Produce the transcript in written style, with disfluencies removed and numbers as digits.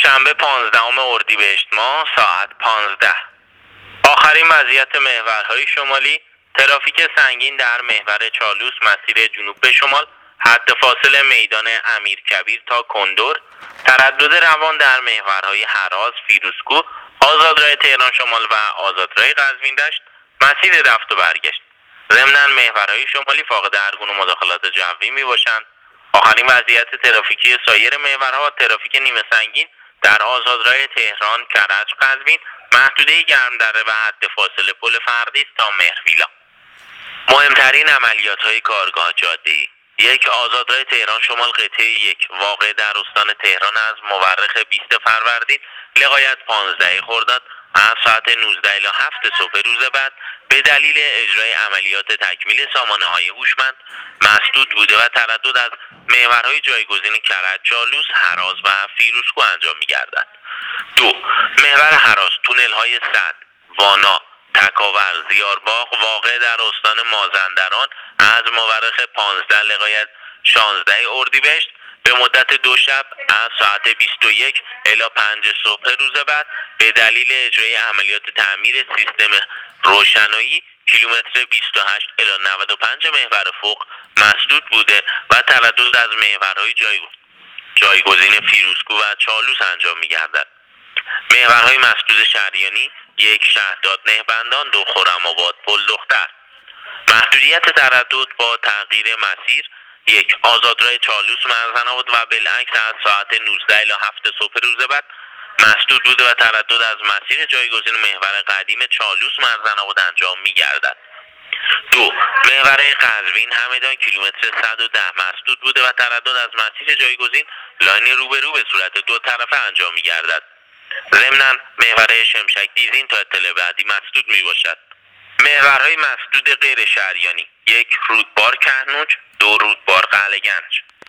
دوشنبه 15 اردیبهشت ماه ساعت 15. آخرین وضعیت محورهای شمالی: ترافیک سنگین در محور چالوس مسیر جنوب به شمال، حد فاصل میدان امیرکبیر تا کندر، تردد روان در محورهای هراز، فیروزکوه، آزادراه تهران شمال و آزادراه قزوین دشت، مسیر رفت و برگشت. ضمناً محورهای شمالی فاقد هر گونه مداخلات جوی می باشند. آخرین وضعیت ترافیکی سایر محورها: ترافیک نیمه سنگین در آزادراه تهران، کرج، قزوین، محدوده گرمدره و حد فاصله پل فردیس تا مهرویلا. مهمترین عملیات‌های کارگاه جاده‌ای: 1. آزادراه تهران شمال قطعه 1 واقع در استان تهران از مورخ 20 فروردین لغایت 15 خرداد از ساعت 19 الی 7 صبح روز بعد به دلیل اجرای عملیات تکمیل سامانه‌های هوشمند مسدود بوده و تردد از محورهای جایگزین کرج، چالوس، هراز و فیروزکوه انجام می‌گردد. 2. محور هراز، تونل‌های سد، وانا، تکاور، زیارباغ واقع در استان مازندران از مورخ 15 لغایت 16 اردیبهشت به مدت 2 شب از ساعت 21 الی 5 صبح روز بعد به دلیل اجرای عملیات تعمیر سیستم روشنایی کیلومتر 28 الی 95 محور فوق مسدود بوده و تردد از محورهای جایگزین فیروزکوه و چالوس انجام می‌گردد. محورهای مسدود شهریانی: 1. شهداد نهبندان، 2. خرم‌آباد پل دختر. محدودیت تردد با تغییر مسیر: 1. آزادراه چالوس مرزن‌آباد و بالعکس از ساعت 19 الی 7 صبح روز بعد مسدود بوده و تردد از مسیر جایگزین محور قدیم چالوس مرزن‌آباد انجام می‌گردد. 2. محور قزوین همدان کیلومتر 110 مسدود بوده و تردد از مسیر جایگزین لاین روبرو به صورت دو طرفه انجام می‌گردد. ضمناً محور شمشک دیزین تا اطلاع بعدی مسدود می باشد. محورهای مسدود غیر شهریانی: 1. رودبار کهنوج، 2. رودبار قلعه‌گنج.